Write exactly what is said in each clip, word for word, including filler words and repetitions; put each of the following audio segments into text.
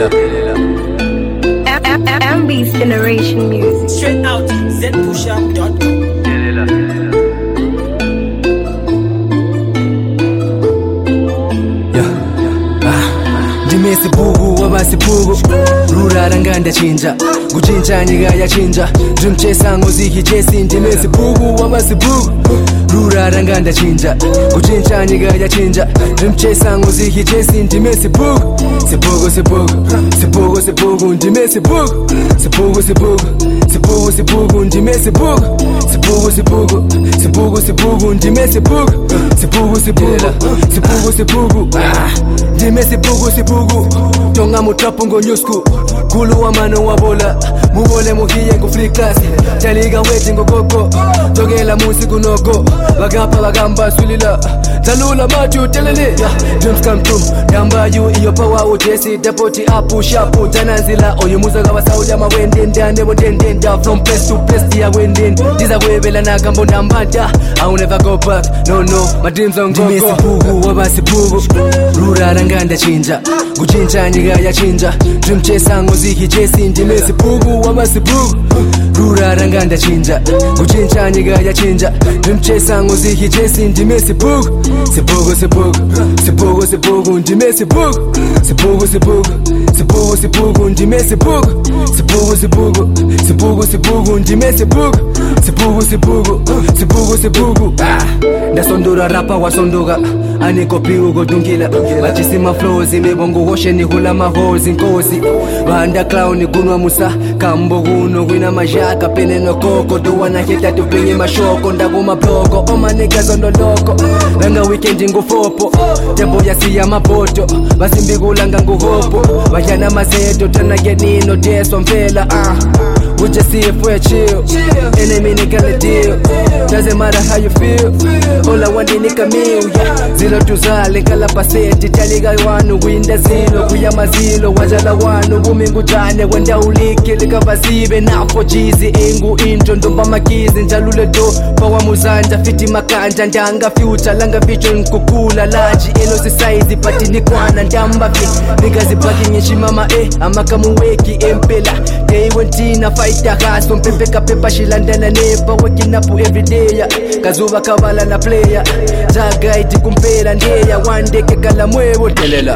M B's Generation Music. Straight out z push up dot com. Ndimesibugu wabasibugu rurara ngandachinja kuchinja nyika yachinja ndimchesa ngoziki chesi ndimesibugu wabasibugu rurara ngandachinja kuchinja nyika yachinja ndimchesa ngoziki chesi ndimesibugu sibugu sibugu sibugu sibugu ndimesibugu sibugu sibugu sibugu sibugu ndimesibugu sibugu sibugu sibugu sibugu ndimesibugu sibugu sibugu sibugu sibugu ndimesibugu sibugu tonga mutapo ngonyusku kulu wa mano wabola mubole muhiye nguflikas taliga weti ngokoko togela musi kunoko bagapa bagamba sulila talula matu telele dreams come true namba you iyo power ujesi depoti apu shapu tananzila oyumuza gabasauja mawende ndande bondenda from place to place ya wende diza kwebela nakambo nambanda I will never go back no no my dreams on go ndimesibugu wabasibugu rurara ngandachinja kuchinja nyika yachinja ndimchesa ngoziki chesi ndimesibugu wabasibugu rurara ngandachinja kuchinja nyika yachinja ndimchesa ngoziki chesi ndimesibugu sibugu sibugu sibugu sibugu ndimesibugu sibugu sibugu sibugu sibugu ndimesibugu sibugu sibugu sibugu sibugu ndimesibugu sibugu sibugu sibugu sibugu ndasondora rapa wasondoka anikopiu godungila bachisima flows imebongo woshe ni hula mahozi nkosi banda clown gunwa musa kambo guno gwina majaka peneno koko duwana hita tupinye mashoko ndaguma blogo oma nigga zondo loko langa weekend ngufopo tembo yasiya mapoto basimbigulanga nguhopo bajana mazeto tana genino deso mfela ah we just see if we're chill enemy nigga the deal doesn't matter how you feel all I want is nigga meal yeah zero tuzale kala paseti taliga wanu winda zilo kuya mazilo wajala wanu bumingu jane wenda ulike likabasibe nafo jizi engu into ndomba makizi njalule do pawa muzanja fiti makanja ndanga future langa vision nkukula laji elo si size pati ni kwana ndamba fi nigga zibaki nyishi mama eh amakamu weki empela day when tina fighter kaso mpepe kapepa shilandana nepa waking up every day yeah kazuba kabala na player jaga iti kumpela ndeya one day kekala mwebo telela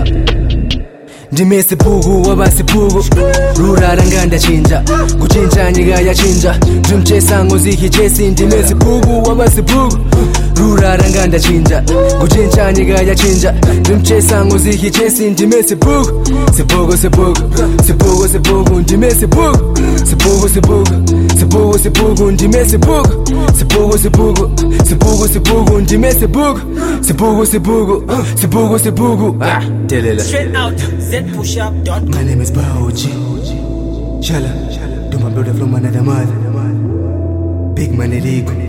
ndimesibugu wabasibugu rurara ngandachinja kuchinja nyika yachinja ndimchesa ngoziki chesi ndimesibugu wabasibugu rurara ngandachinja kuchinja nyika yachinja ndimchesa ngoziki chesi ndimesibugu sibugu sibugu sibugu sibugu ndimesibugu sibugu sibugu sibugu sibugu ndimesibugu sibugu sibugu sibugu sibugu ndimesibugu sibugu sibugu sibugu sibugu ah telela Straight out z push up dot com. My name is Baoji Shala do my brother from another mother big money league